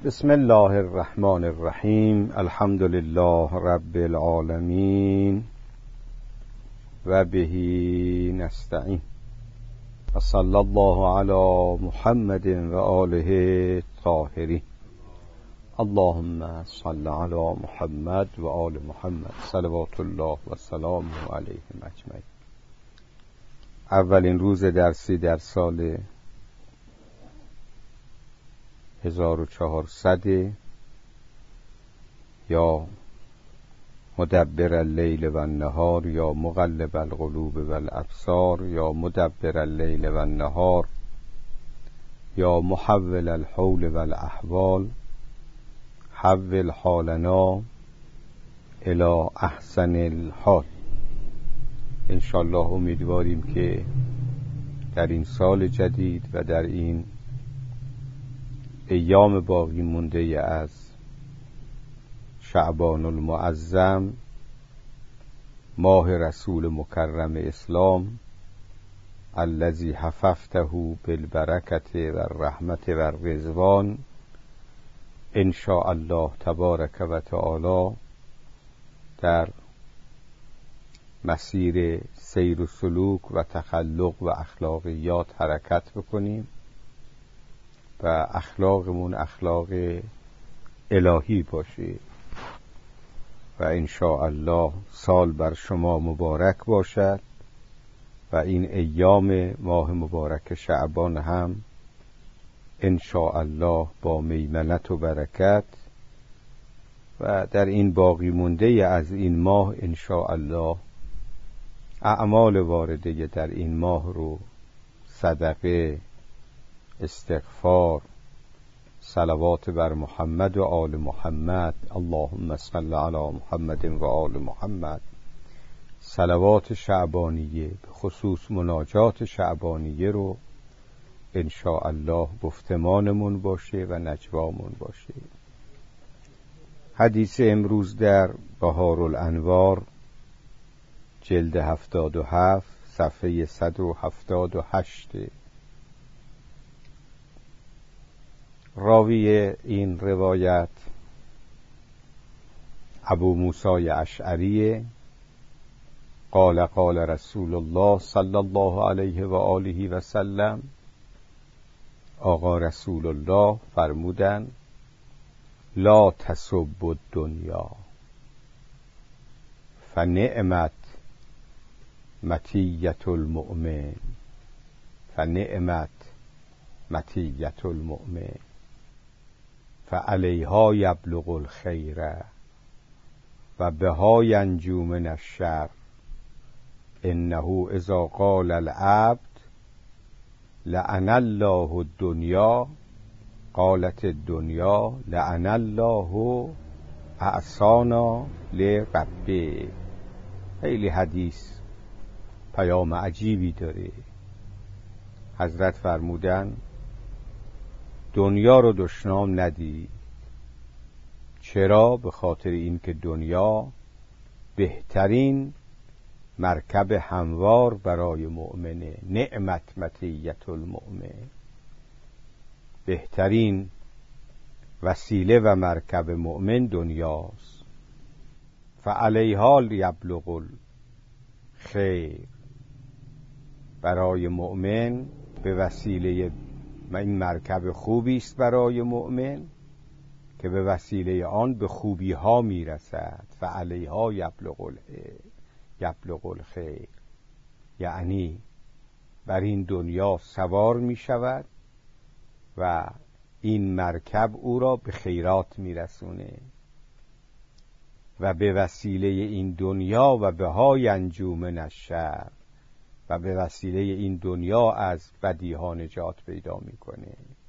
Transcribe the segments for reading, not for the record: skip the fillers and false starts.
بسم الله الرحمن الرحیم. الحمد لله رب العالمین و به نستعین و صلی الله علی محمد و آله الطاهرین. اللهم صل علی محمد و آل محمد صلوات الله و سلامه علیهم اجمعین. اولین روز درسی در سال 1400 یا مدبر اللیل و النهار یا مقلب القلوب و الابصار یا مدبر اللیل و النهار یا محول الحول و الاحوال، حول حالنا الی احسن الحال. انشالله امیدواریم که در این سال جدید و در این ایام باقی مونده از شعبان المعظم، ماه رسول مکرم اسلام، الذی حففته بالبرکت و الرحمت و الرضوان، ان شاء الله تبارک و تعالی در مسیر سیر و سلوک و تخلق و اخلاقیات حرکت بکنیم و اخلاقمون اخلاق الهی باشه و ان شاء الله سال بر شما مبارک باشد و این ایام ماه مبارک شعبان هم ان شاء الله با میمنت و برکت و در این باقی مونده از این ماه ان شاء الله اعمال وارده در این ماه رو، صدقه، استغفار، صلوات بر محمد و آل محمد، اللهم صل علی محمد و آل محمد، صلوات شعبانیه به خصوص مناجات شعبانیه رو ان شاء الله گفتمانمون باشه و نجوامون باشه. حدیث امروز در بهار الانوار جلد 77 صفحه 178. راوی این روایت ابو موسی اشعری قال قال رسول الله صلی الله علیه و آله و سلم، آقا رسول الله فرمودند لا تسبوا الدنیا فنعمت مطیة المؤمن، فنعمت مطیة المؤمن فعلیها یبلغ الخیر و بها ینجو من الشر، انه اذا قال العبد لعن الله الدنیا قالت الدنیا لعن الله اعصانا لربه. خیلی حدیث پیام عجیبی داره. حضرت فرمودن دنیا رو دشنام ندید. چرا؟ به خاطر این که دنیا بهترین مرکب هموار برای مؤمنه. نعمت مطیة المؤمن، بهترین وسیله و مرکب مؤمن دنیاست. فعلیها یبلغ الخیر، برای مؤمن به وسیله این مرکب خوبی است برای مؤمن که به وسیله آن به خوبی ها میرسد. فعلیها یبلغ الخیر، یعنی بر این دنیا سوار می شود و این مرکب او را به خیرات میرسونه و به وسیله این دنیا و بها ینجو من الشر، و به وسیله این دنیا از بدیها نجات پیدا میکنه.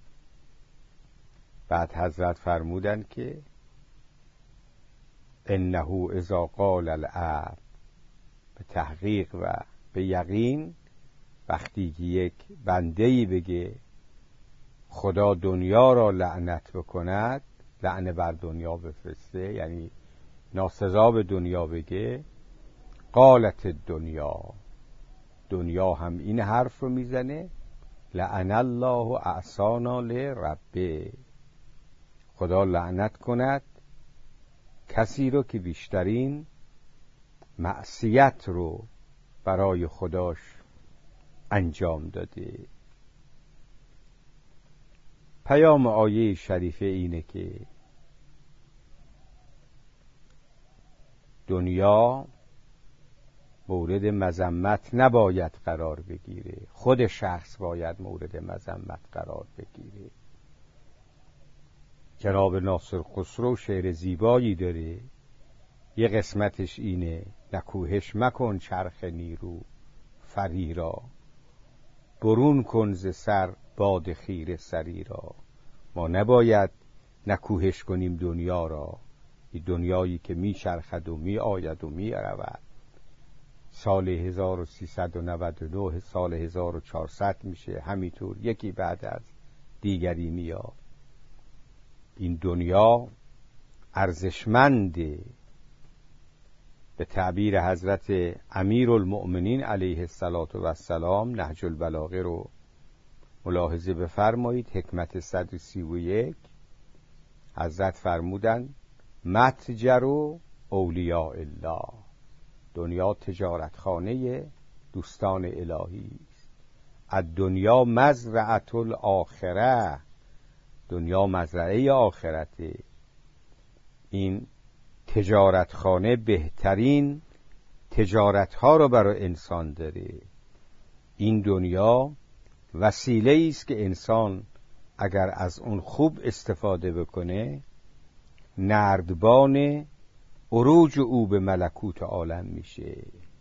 بعد حضرت فرمودند که انه اذا قال العبد، به تحقیق و به یقین وقتی که یک بنده‌ای بگه خدا دنیا را لعنت بکند، لعنه بر دنیا بفرسته، یعنی ناسزا به دنیا بگه، قالت الدنیا، دنیا هم این حرف رو میزنه، لعن الله اعصانا لربه، خدا لعنت کند کسی رو که بیشترین معصیت رو برای خداش انجام داده. پیام آیه شریفه اینه که دنیا مورد مذمت نباید قرار بگیره، خود شخص باید مورد مذمت قرار بگیره. جناب ناصر خسرو شعر زیبایی داره، یه قسمتش اینه: نکوهش مکن چرخ نیرو فری را، برون کن ز سر باد خیره سری را. ما نباید نکوهش کنیم دنیا را، این دنیایی که می چرخد و می آید و می رود. سال 1399 سال 1400 میشه، همینطور یکی بعد از دیگری میاد. این دنیا ارزشمنده. به تعبیر حضرت امیرالمؤمنین علیه السلام نهج البلاغه رو ملاحظه بفرمایید، حکمت 131. حضرت فرمودن متجر اولیاء الله، دنیا تجارتخانه دوستان الهی است. الدنیا مزرعة الاخره، دنیا مزرعه آخرته. این تجارتخانه بهترین تجارتها رو برای انسان داره. این دنیا وسیله است که انسان اگر از اون خوب استفاده بکنه نردبان عروج او به ملکوت عالم میشه.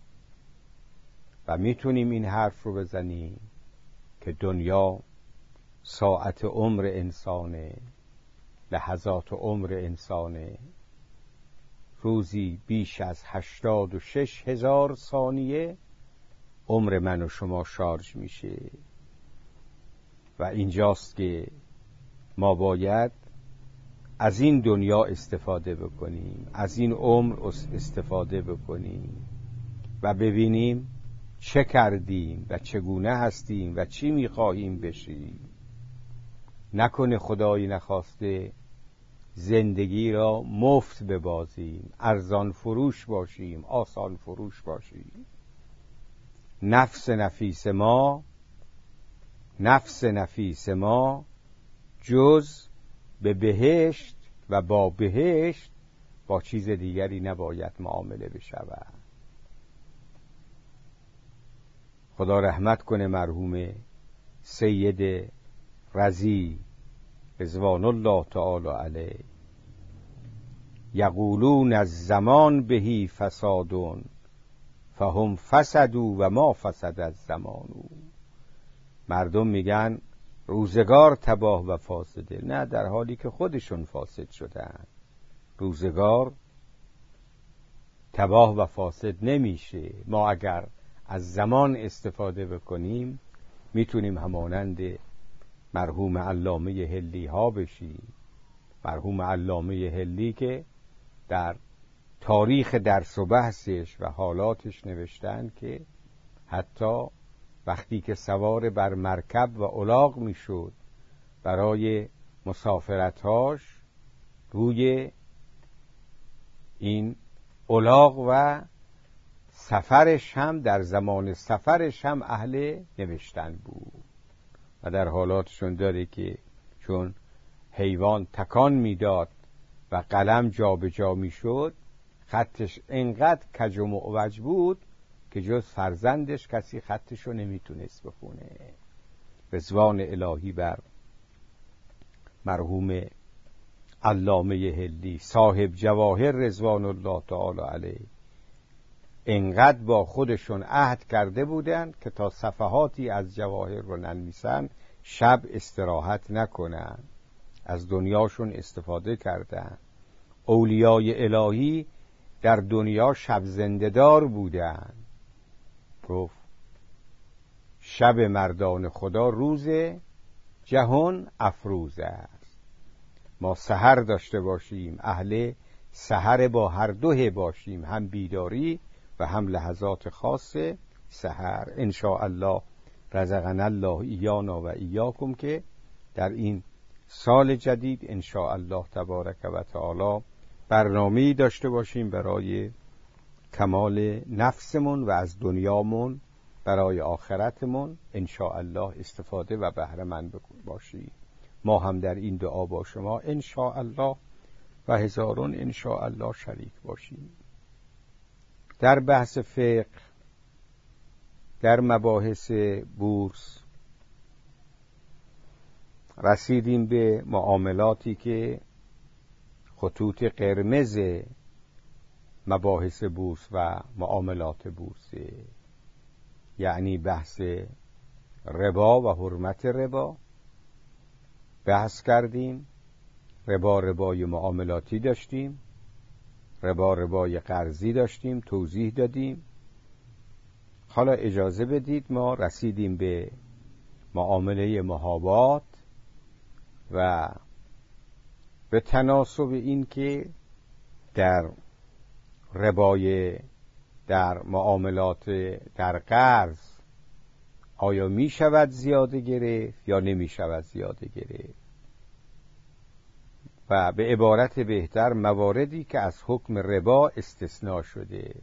و میتونیم این حرف رو بزنیم که دنیا ساعت عمر انسانه، لحظات عمر انسانه. روزی بیش از 86,000 ثانیه عمر من و شما شارژ میشه و اینجاست که ما باید از این دنیا استفاده بکنیم، از این عمر استفاده بکنیم و ببینیم چه کردیم و چگونه هستیم و چی میخواهیم بشیم. نکنه خدایی نخواسته زندگی را مفت ببازیم، ارزان فروش باشیم، آسان فروش باشیم. نفس نفیس ما جز به بهشت و با بهشت با چیز دیگری نباید معامله بشود. خدا رحمت کنه مرحوم سید رضی رضوان الله تعالی علیه. یقولون از زمان بهی فسادون فهم فسدوا و ما فسد از زمانو. مردم میگن روزگار تباه و فاسده، نه، در حالی که خودشون فاسد شدن. روزگار تباه و فاسد نمیشه. ما اگر از زمان استفاده بکنیم میتونیم همانند مرحوم علامه حلی ها بشیم. مرحوم علامه حلی که در تاریخ درس و بحثش و حالاتش نوشتن که حتی وقتی که سوار بر مرکب و الاغ میشد برای مسافرتاش، روی این الاغ و سفرش هم در زمان سفرش هم اهل نوشتن بود و در حالاتشون داره که چون حیوان تکان میداد و قلم جا به جا میشد، خطش انقدر کج و معوج بود که جز فرزندش کسی خطشو نمیتونست بخونه. رضوان الهی بر مرحوم علامه حلی صاحب جواهر رضوان الله تعالی علیه. انقدر با خودشون عهد کرده بودند که تا صفحاتی از جواهر رو ننویسن شب استراحت نکنن. از دنیاشون استفاده کردن. اولیای الهی در دنیا شب زنده‌دار بودن. گفت شب مردان خدا روز جهان افروز است. ما سحر داشته باشیم، اهل سحر با هر دوه باشیم، هم بیداری و هم لحظات خاص سحر. انشاء الله رزقنا الله ایانا و ایاکم که در این سال جدید ان شاء الله تبارک و تعالی برنامه‌ای داشته باشیم برای کمال نفسمون و از دنیامون برای آخرتمون ان شاء الله استفاده و بهره مند باشیم. ما هم در این دعا با شما ان شاء الله و هزارون ان شاء الله شریک باشیم. در بحث فقه، در مباحث بورس رسیدیم به معاملاتی که خطوط قرمز مباحث بورس و معاملات بورس، یعنی بحث ربا و حرمت ربا بحث کردیم. ربای معاملاتی داشتیم، ربای قرضی داشتیم، توضیح دادیم. حالا اجازه بدید ما رسیدیم به معامله محابات و به تناسب این که در در معاملات در قرض آیا می شود زیاده گرفت یا نمی شود زیاده گرفت، و به عبارت بهتر مواردی که از حکم ربا استثناء شده،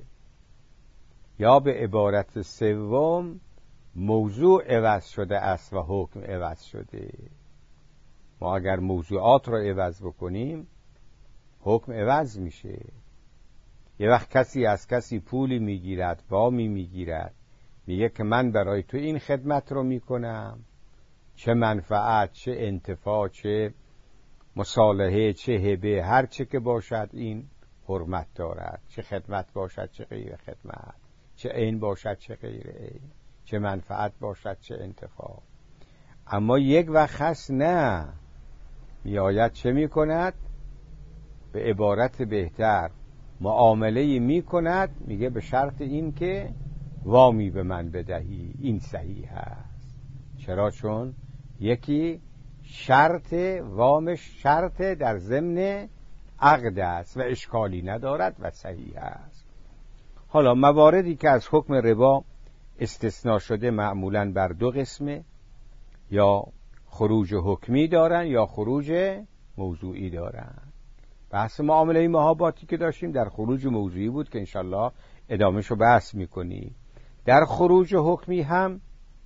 یا به عبارت سوم موضوع عوض شده است و حکم عوض شده. ما اگر موضوعات را عوض بکنیم حکم عوض میشه. یه وقت کسی از کسی پولی میگیرد، وامی میگیرد، میگه که من برای تو این خدمت رو میکنم، چه منفعت، چه انتفاع، چه مصالحه، چه هبه، هر چه که باشد این حرمت دارد. چه خدمت باشد چه غیر خدمت، چه عین باشد چه غیر عین، چه منفعت باشد چه انتفاع. اما یک وقت هست نه، میآید چه میکند؟ به عبارت بهتر معامله میکند، میگه به شرط این که وامی به من بدهی. این صحیح هست. چرا؟ چون یکی شرط وامش شرط در ضمن عقد است و اشکالی ندارد و صحیح است. حالا مواردی که از حکم ربا استثناء شده معمولاً بر دو قسمه، یا خروج حکمی دارن یا خروج موضوعی دارن. بحث معامله محاباتی که داشتیم در خروج موضوعی بود که انشالله ادامهشو بحث میکنیم. در خروج حکمی هم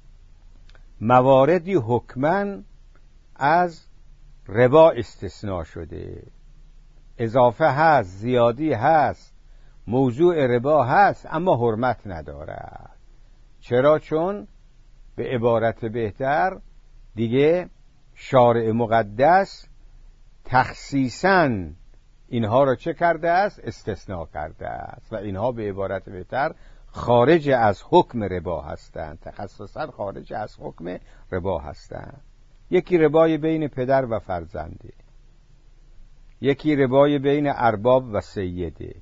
مواردی حکماً از ربا استثناء شده، اضافه هست، زیادی هست، موضوع ربا هست اما حرمت ندارد. چرا؟ چون به عبارت بهتر دیگه شارع مقدس تخصیصاً اینها را چه کرده است؟ استثناء کرده است و اینها به عبارت بهتر خارج از حکم ربا هستند، تخصصاً خارج از حکم ربا هستند. یکی ربای بین پدر و فرزنده، یکی ربای بین ارباب و سیده،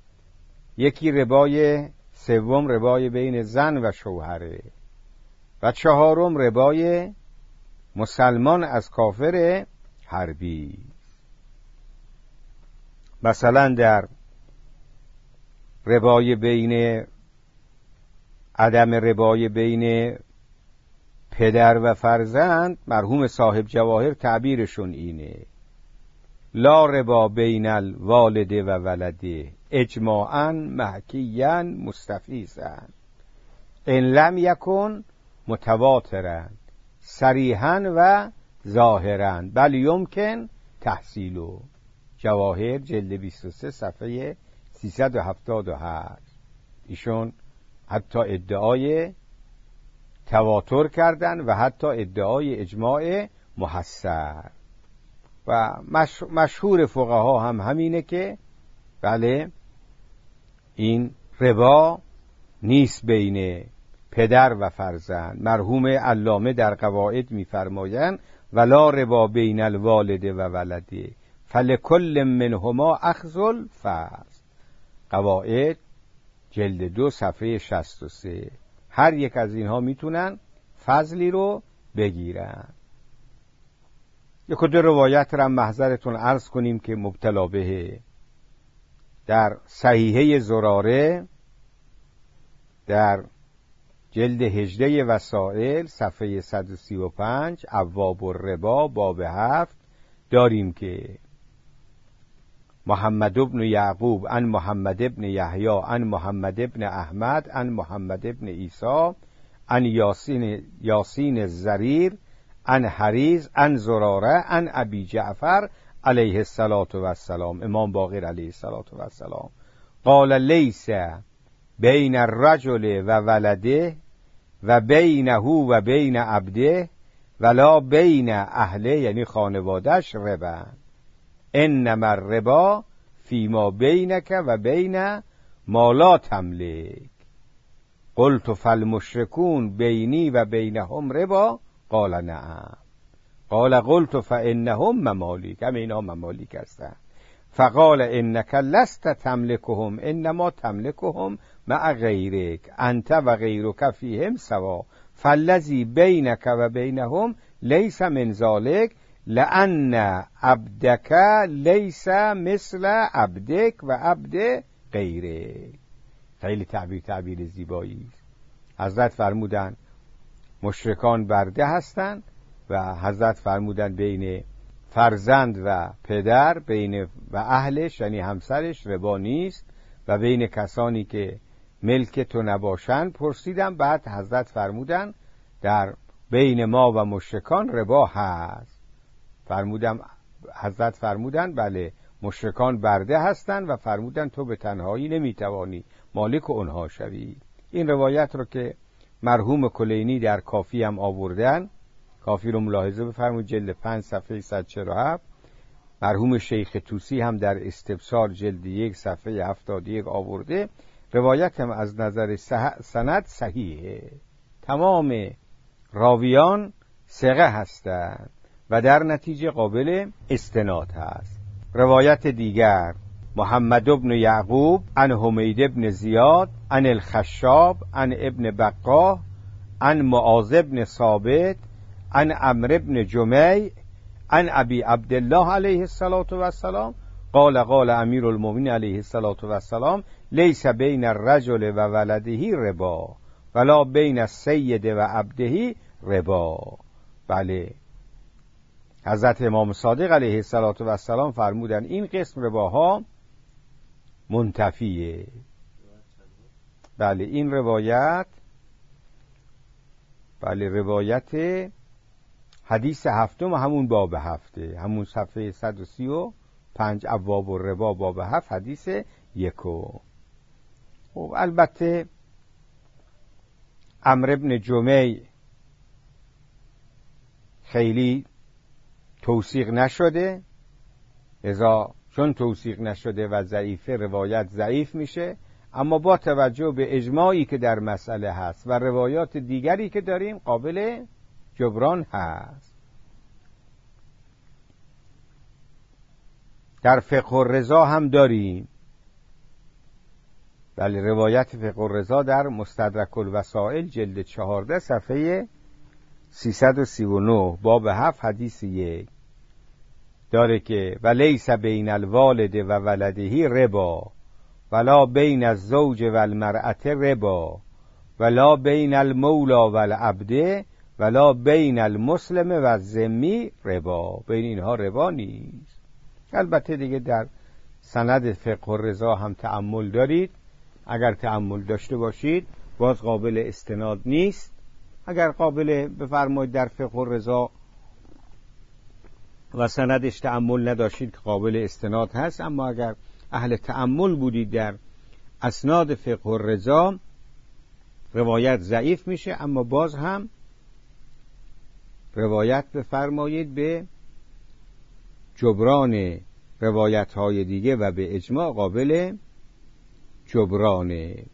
یکی ربای سوم ربای بین زن و شوهره، و چهارم ربای مسلمان از کافر حربی. مثلا در ربای بین عدم ربای بین پدر و فرزند، مرحوم صاحب جواهر تعبیرشون اینه: لا ربا بین الوالد و ولده اجماعاً محکیاً مستفیضاً ان لم یکن متواتراً صریحاً و ظاهراً بل یمکن تحصیلو. جواهر جلد 23 صفحه 378. ایشون حتی ادعای تواتر کردن و حتی ادعای اجماع محصر. و مشهور فقها هم همینه که بله این ربا نیست بین پدر و فرزند. مرحوم علامه در قواعد می‌فرمایند ولا ربا بین الوالد و ولده فلکل منهما اخذ الفضل. قواعد جلد 2 صفحه 63. هر یک از اینها میتونن فضلی رو بگیرن. یک دو روایت را محضرتون عرض کنیم که مبتلا به در صحیحه زراره در جلد 18 وسائل صفحه 135 ابواب الربا باب 7 داریم که محمد ابن یعقوب عن محمد ابن یحیی عن محمد ابن احمد عن محمد ابن عیسی عن یاسین الزریر عن حریز عن زراره عن ابی جعفر علیه السلام امام باقر علیه السلام قال لیس بین الرجل و ولده و بینه و بین عبده ولا بین اهله، یعنی خانوادش، ربا، انما الربا فیما بینک و بین ما لا تملک. قلت فالمشركون بینی و بینهم ربا قال نعم. قال قلت فانهم ممالیک، همه اینا ممالیک هستند. فقال انک لست تملکهم انما تملکهم مع غیرک انت و غیرک فیهم سوا فالذی بینک و بینهم لیس من ذلک لأن عبدک لیس مثل عبدک و عبد غیرک. خیلی تعبیر زیبایی است. حضرت فرمودند مشرکان برده هستند و حضرت فرمودند بین فرزند و پدر، بین و اهلش یعنی همسرش ربا نیست و بین کسانی که ملک تو نباشند. پرسیدم، بعد حضرت فرمودند در بین ما و مشرکان ربا هست. حضرت فرمودند بله مشرکان برده هستند و فرمودند تو به تنهایی نمیتوانی مالک اونها شوی. این روایت رو که مرحوم کلینی در کافی هم آوردن، کافی رو ملاحظه بفرمایید جلد 5 صفحه 147، مرحوم شیخ طوسی هم در استبصار جلد 1 صفحه 71 آورده. روایت هم از نظر سند صحیحه، تمام راویان ثقه هستند و در نتیجه قابل استناد هست. روایت دیگر محمد ابن یعقوب عن حمید ابن زیاد عن الخشاب عن ابن بقاه عن معاذ ابن ثابت عن عمرو ابن جمیع عن ابی عبدالله علیه السلام قال قال امیر المؤمنین علیه السلام لیس بین الرجل و ولده ربا ولا بین السید و عبده ربا. بله حضرت امام صادق علیه السلام فرمودن این قسم رباها منتفیه. بله این روایت، بله روایت حدیث هفتم همون باب هفته، همون صفحه 135 ابواب الربا باب هفت حدیث 1. خب البته عمرو ابن جمیع خیلی توثیق نشده، لذا چون توثیق نشده و ضعیفه روایت ضعیف میشه، اما با توجه به اجماعی که در مسئله هست و روایات دیگری که داریم قابل جبران هست. در فقه الرضا هم داریم، بله روایت فقه الرضا در مستدرک الوسائل جلد 14 صفحه 339 باب 7 حدیث 1 داره که ولیس بین الوالد و ولده ربا ولا بین الزوج و المرأة ربا ولا بین المولا و العبد ولا بین المسلم و الذمی ربا. بین اینها ربا نیست. البته دیگه در سند فقه الرضا هم تأمل دارید، اگر تأمل داشته باشید باز قابل استناد نیست. اگر قابل بفرمایید در فقه الرضا و سندش تأمل نداشتید که قابل استناد هست، اما اگر اهل تأمل بودید در اسناد فقه الرضا روایت ضعیف میشه، اما باز هم روایت بفرمایید به جبران روایت های دیگه و به اجماع قابل جبرانه.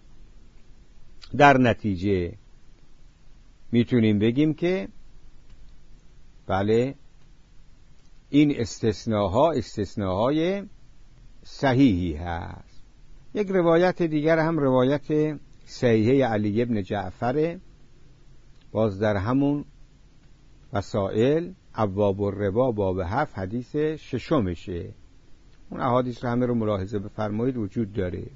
در نتیجه میتونیم بگیم که بله این استثناهای صحیحی هست. یک روایت دیگر هم روایت صحیحه علی ابن جعفر، باز در همون مسائل ابواب الربا باب 7 حدیث 6 میشه. اون احادیث رو همه رو ملاحظه بفرمایید وجود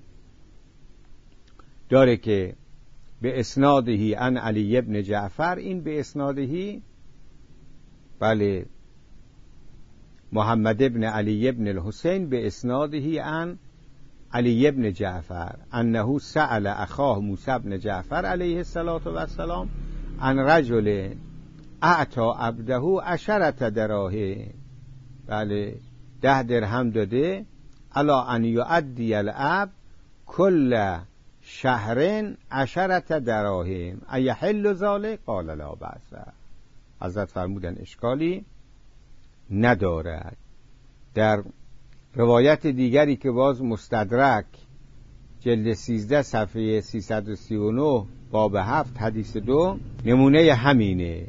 داره که به اسنادهی عن علی ابن جعفر، این به اسنادهی بله محمد ابن علی ابن الحسین به اسناده عن علی ابن جعفر انه سأل اخاه موسی ابن جعفر علیه السلام عن رجل اعطى عبده 10 دراهم، بله 10 درهم داده، الا ان یؤدی العبد کل شهر 10 دراهم ایحل ذلک قال لا بأس. حضرت فرمودن اشکالی ندارد. در روایت دیگری که باز مستدرک جلد 13 صفحه 339 باب 7 حدیث 2 نمونه همینه.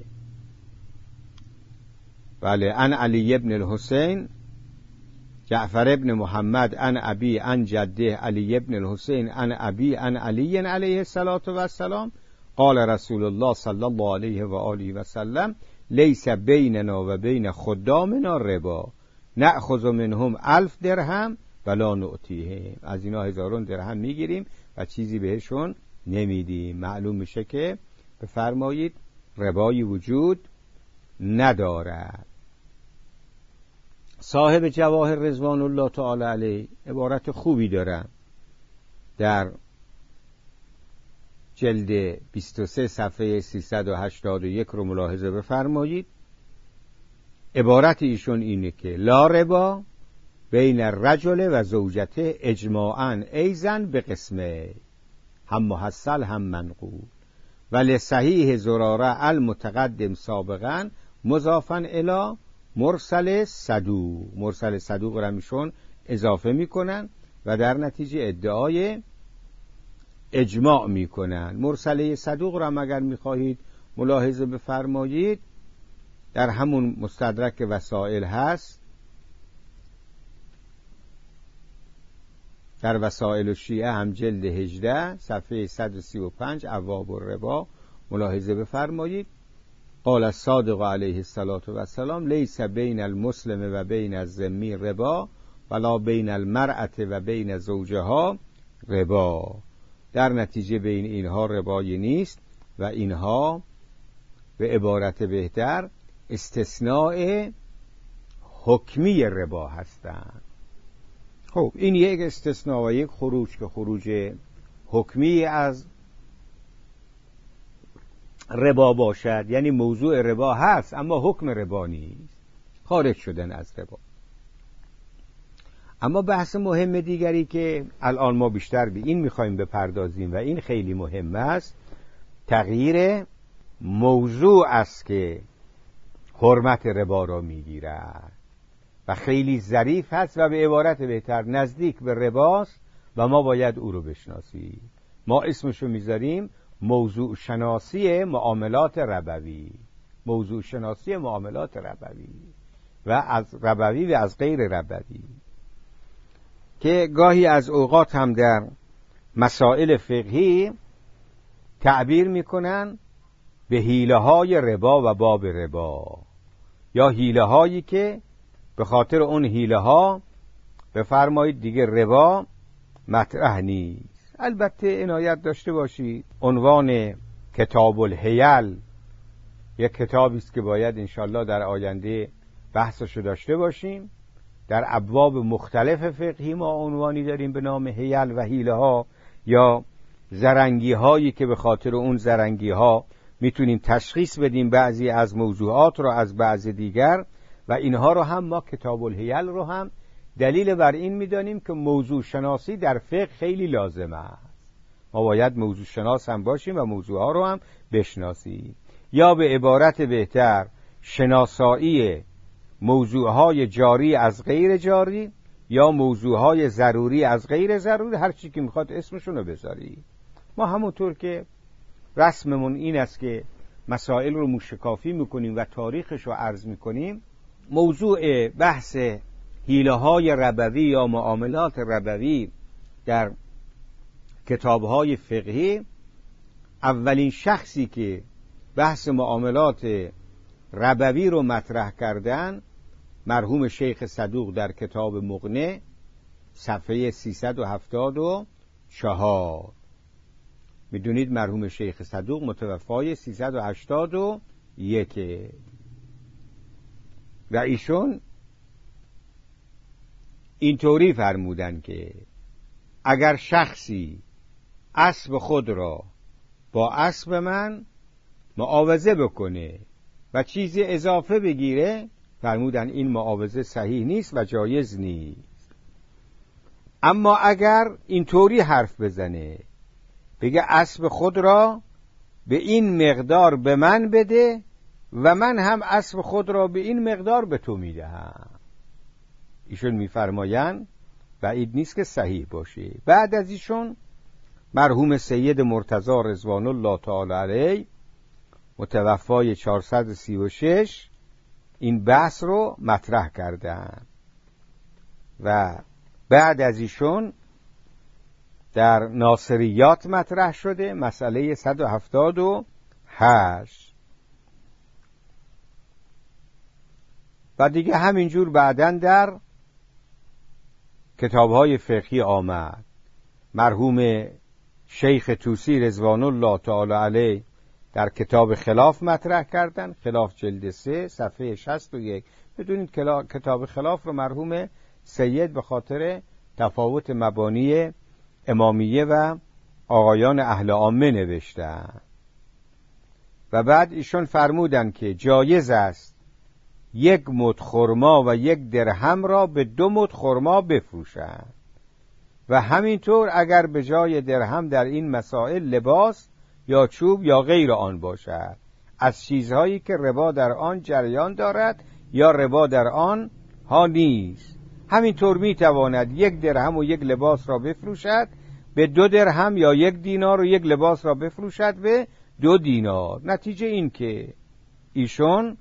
بله عن علی ابن الحسین جعفر ابن محمد عن ابی عن جده علی ابن الحسین عن ابی عن علی علیه السلام قال رسول الله صلی الله علیه و آله و سلم لیس بیننا و بین خدامنا ربا نأخذ منهم 1000 درهم ولا نعطیهم. از اینا 1000 درهم میگیریم و چیزی بهشون نمیدیم. معلوم میشه که بفرمایید ربایی وجود ندارد. صاحب جواهر رضوان الله تعالی علیه عبارت خوبی دارن، در جلد 23 صفحه 381 رو ملاحظه بفرمایید. عبارت ایشون اینه که لا ربا بین الرجل و زوجته اجماعاً ایزن به قسمه، هم محصل هم منقول، ولی صحیح زراره المتقدم سابقاً مضافاً الی مرسل صدوق. مرسل صدوق را میشون اضافه میکنن و در نتیجه ادعای اجماع میکنن. مرسله صدوق را اگر میخواهید ملاحظه بفرمایید در همون مستدرک وسائل هست، در وسائل الشیعه هم جلد 18 صفحه 135 ابواب الربا ملاحظه بفرمایید. قال الصادق علیه السلام لیس بین المسلم و بین الذمی ربا ولا بین المرأة و بین زوجها ربا. در نتیجه بین اینها ربایی نیست و اینها به عبارت بهتر استثناء حکمی ربا هستند. خب این یک استثناء و یک خروج که خروج حکمی از ربا باشد، یعنی موضوع ربا هست اما حکم ربا نیست، خارج شدن از ربا. اما بحث مهم دیگری که الان ما بیشتر به این میخوایم بپردازیم و این خیلی مهم است، تغییر موضوع است که حرمت ربا را میگیرد و خیلی ظریف هست و به عبارت بهتر نزدیک به رباست و ما باید او رو بشناسیم. ما اسمشو میذاریم موضوع شناسی معاملات ربوی. موضوع شناسی معاملات ربوی و از ربوی و از غیر ربوی، که گاهی از اوقات هم در مسائل فقهی تعبیر میکنن به حیله های ربا و باب ربا، یا حیله هایی که به خاطر اون حیله ها بفرمایید دیگه ربا مطرح نیست. البته عنایت داشته باشید عنوان کتاب الحیل یک کتابی است که باید انشالله در آینده بحثشو داشته باشیم. در ابواب مختلف فقهی ما عنوانی داریم به نام حیل و حیله ها یا زرنگی هایی که به خاطر اون زرنگی ها میتونیم تشخیص بدیم بعضی از موضوعات رو از بعضی دیگر، و اینها رو هم ما کتاب الحیل رو هم دلیل بر این میدانیم که موضوع شناسی در فقه خیلی لازم است. ما باید موضوع شناس هم باشیم و موضوع ها رو هم بشناسیم، یا به عبارت بهتر شناسایی موضوعهای جاری از غیر جاری یا موضوعهای ضروری از غیر ضروری، هر چی که میخواد اسمشون رو بذاری. ما همونطور که رسممون این است که مسائل رو موشکافی میکنیم و تاریخش رو عرض میکنیم، موضوع بحث حیله‌های ربوی یا معاملات ربوی در کتاب‌های فقهی، اولین شخصی که بحث معاملات ربوی رو مطرح کردن مرحوم شیخ صدوق در کتاب مغنی صفحه 374. میدونید مرحوم شیخ صدوق متوفای 381 و ایشون اینطوری فرمودن که اگر شخصی اسب خود را با اسب من معاوضه بکنه و چیزی اضافه بگیره، فرمودن این معاوضه صحیح نیست و جایز نیست. اما اگر اینطوری حرف بزنه، بگه اسب خود را به این مقدار به من بده و من هم اسب خود را به این مقدار به تو میدهم، ایشون میفرمایند بعید نیست که صحیح باشه. بعد از ایشون مرحوم سید مرتضی رضوان الله تعالی علیه متوفای 436 این بحث رو مطرح کردن و بعد از ایشون در ناصریات مطرح شده مسئله 178 و دیگه همینجور بعداً در کتاب‌های فقهی آمد. مرحوم شیخ طوسی رضوان الله تعالی علیه در کتاب خلاف مطرح کردن، خلاف جلد 3 صفحه 61. بدونید کتاب خلاف رو مرحوم سید به خاطر تفاوت مبانی امامیه و آقایان اهل عامه نوشتن و بعد ایشون فرمودن که جایز است 1 مد خرما و 1 درهم را به 2 مد خرما بفروشند و همینطور اگر به جای درهم در این مسائل لباس یا چوب یا غیر آن باشد، از چیزهایی که ربا در آن جریان دارد یا ربا در آن ها نیست. همینطور میتواند 1 درهم و 1 لباس را بفروشد به 2 درهم یا 1 دینار و 1 لباس را بفروشد به 2 دینار. نتیجه این که ایشون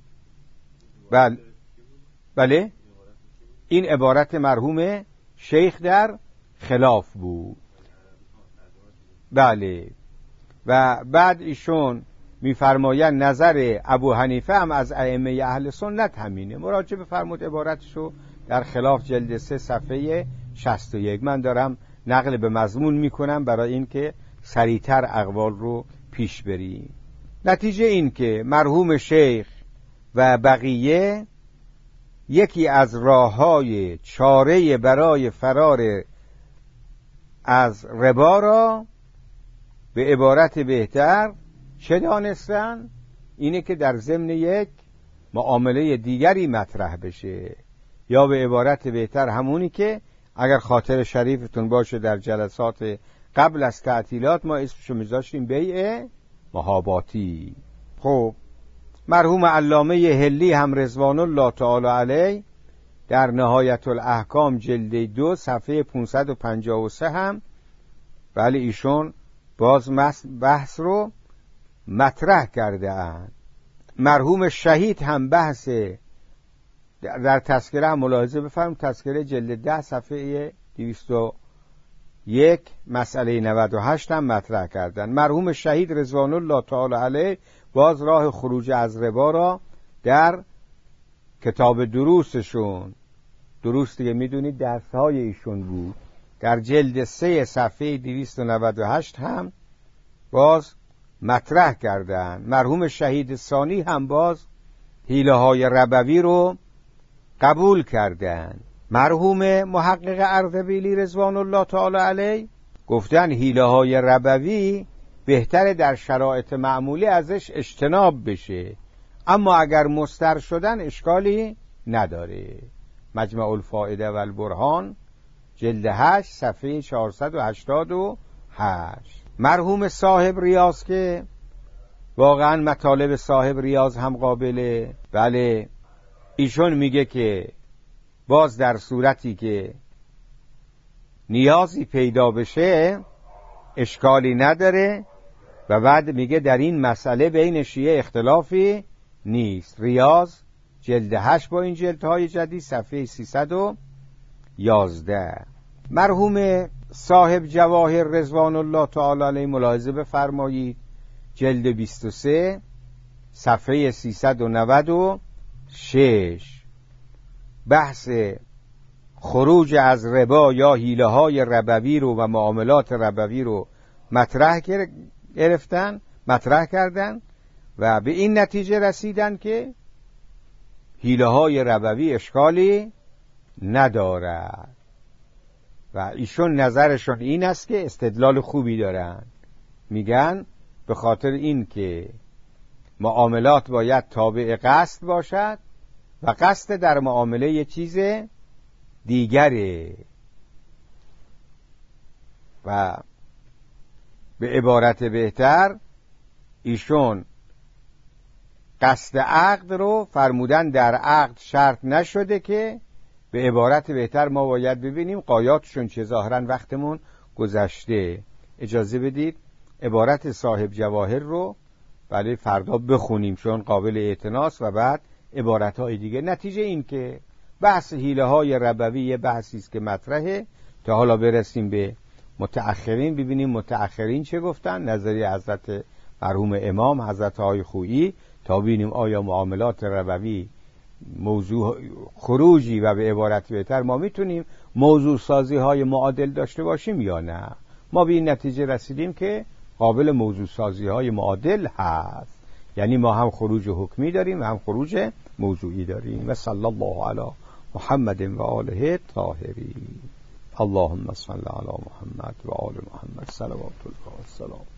بله این عبارت مرحوم شیخ در خلاف بود. بله و بعد ایشون میفرمایند نظر ابو حنیفه هم از ائمه اهل سنت همینه. مراجعه بفرمود عبارتشو در خلاف جلد 3 صفحه 61. من دارم نقل به مضمون میکنم برای اینکه سریعتر اقوال رو پیش بریم. نتیجه این که مرحوم شیخ و بقیه یکی از راه‌های چاره برای فرار از ربا را به عبارت بهتر چه دانستن؟ اینه که در ضمن یک معامله دیگری مطرح بشه، یا به عبارت بهتر همونی که اگر خاطر شریفتون باشه در جلسات قبل از تعطیلات ما اسمشو میذاشتیم بیع محاباتی. خب مرحوم علامه هلی هم رضوان الله تعالی علیه در نهایت الاحکام جلد 2 صفحه 553 هم ولی ایشون باز بحث رو مطرح کرده اند. مرحوم شهید هم بحث در تذکره هم ملاحظه بفرمایید، تذکره جلد 10 صفحه 201 مسئله 98 هم مطرح کردن. مرحوم شهید رضوان الله تعالی علیه باز راه خروج از ربا را در کتاب دروسشون، دروس دیگه میدونید درس‌های ایشون بود، در جلد 3 صفحه 298 هم باز مطرح کردن. مرحوم شهید ثانی هم باز حیله‌های ربوی رو قبول کردن. مرحوم محقق اردبیلی رضوان الله تعالی علیه گفتن حیله‌های ربوی بهتره در شرایط معمولی ازش اجتناب بشه، اما اگر مضطر شدن اشکالی نداره. مجمع الفائده و البرهان جلد 8 صفحه 488. مرحوم صاحب ریاض که واقعا مطالب صاحب ریاض هم قابله، بله ایشون میگه که باز در صورتی که نیازی پیدا بشه اشکالی نداره و بعد میگه در این مسئله بین شیعه اختلافی نیست. ریاض جلد 8 با این جلدهای جدید صفحه 311. مرحوم صاحب جواهر رضوان الله تعالی علیه ملاحظه بفرمایید جلد 23 صفحه 396 بحث خروج از ربا یا حیله‌های ربوی رو و معاملات ربوی رو مطرح کردن و به این نتیجه رسیدن که حیله‌های ربوی اشکالی ندارد. و ایشون نظرشون این است که استدلال خوبی دارن، میگن به خاطر این که معاملات باید تابع قصد باشد و قصد در معامله یه چیز دیگره و به عبارت بهتر ایشون قصد عقد رو فرمودن در عقد شرط نشده که به عبارت بهتر ما باید ببینیم قایاتشون چه. ظاهرا وقتمون گذشته، اجازه بدید عبارت صاحب جواهر رو برای فردا بخونیم چون قابل اعتناست و بعد عبارتهای دیگه. نتیجه این که بحث حیله های ربوی یه بحثی است که مطرحه تا حالا برسیم به متأخرین، ببینیم متأخرین چه گفتن، نظریه حضرت مرحوم امام حضرت آقای خویی، تا ببینیم آیا معاملات ربوی موضوع خروجی و به عبارت بهتر ما میتونیم موضوع سازی های معادل داشته باشیم یا نه. ما به این نتیجه رسیدیم که قابل موضوع سازی های معادل هست، یعنی ما هم خروج حکمی داریم و هم خروج موضوعی داریم. و صلی الله علی محمد و آله الطاهرین. اللهم صل علی محمد و آل محمد صلوات الله و سلام.